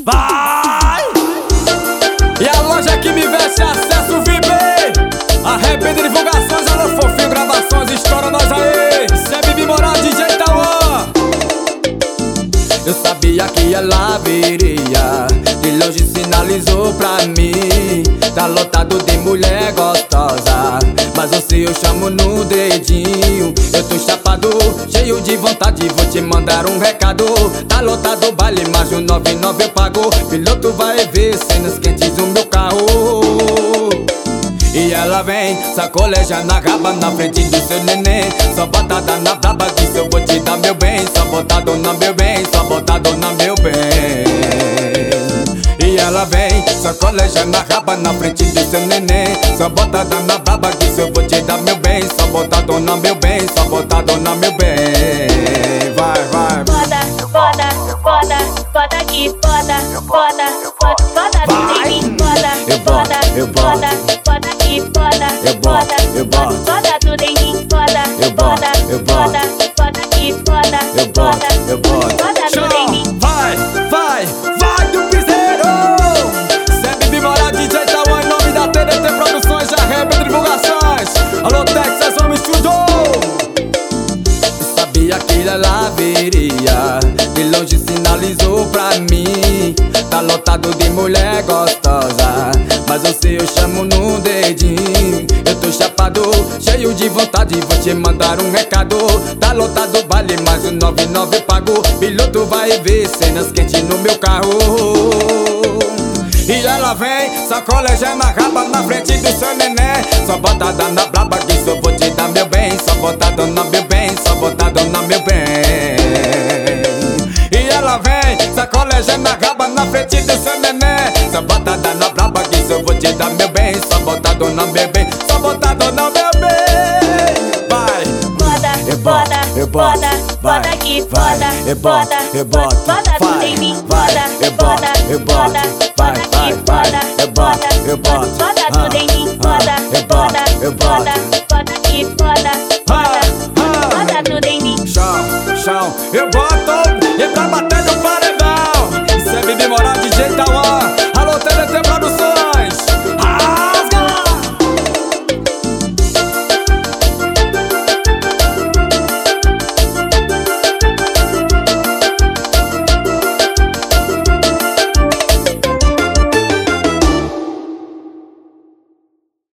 Vai! E a loja que me veste acesso VIP. Arrebenta divulgações, alô fofinho, gravações, estoura nós aí. Cê Bibi Moral, DJ Tauan. Eu sabia que ela viria, de longe sinalizou pra mim. Tá lotado de mulher gostosa, mas você eu chamo no dedinho. Eu tô chapado, cheio de vontade, vou te mandar um recado. Tá lotado o baile, mas o 99 eu pago. Piloto vai ver cenas quentes do meu carro. E ela vem, sacoleja na raba, na frente do seu neném. Só botada na braba, que se eu vou te dar meu bem. Só botado na meu bem, só botado na meu bem. E ela vem, sacoleja na raba, na frente do seu neném. Só botada na braba, que se eu vou te dar meu bem. Só botado na meu bem, só botado na meu bem. Vai, vai. Foda, foda, foda, foda que foda, foda, foda, foda tudo em mim. Foda, foda, foda, foda que foda, foda, foda, foda tudo em mim. Foda, foda, foda, foda que foda, foda, foda tudo em mim. Vai, vai, vai do piseiro. Cê Bibi Moral, DJ Tauan, em nome da TDT Produções, Arrebenta Divulgações. Alô Texas Home Studio. Eu sabia que ela viria, de longe sinalizou pra mim. Tá lotado de mulher gostosa, mas você eu chamo no dedinho. Eu tô chapado, cheio de vontade, vou te mandar um recado. Tá lotado o baile, mas o 99 eu pago. Piloto vai ver cenas quentes no meu carro. E ela vem, sacoleja na raba, na frente do seu neném. Só botada na braba, que só vou te dar meu bem. Só botado na meu bem, só botado na meu bem. E ela vem, sacoleja na raba, na frente do seu neném. Só botada na braba, que só vou te dar meu bem. Só botado na meu bem, só botado na meu bem. Vai! Foda, foda, foda que foda, foda, foda, foda tudo em mim. Foda, foda, foda, foda que foda, foda, foda, foda tudo em mim. Foda, foda, foda, foda que foda, foda, foda tudo em mim. Chão, chão, eu boto.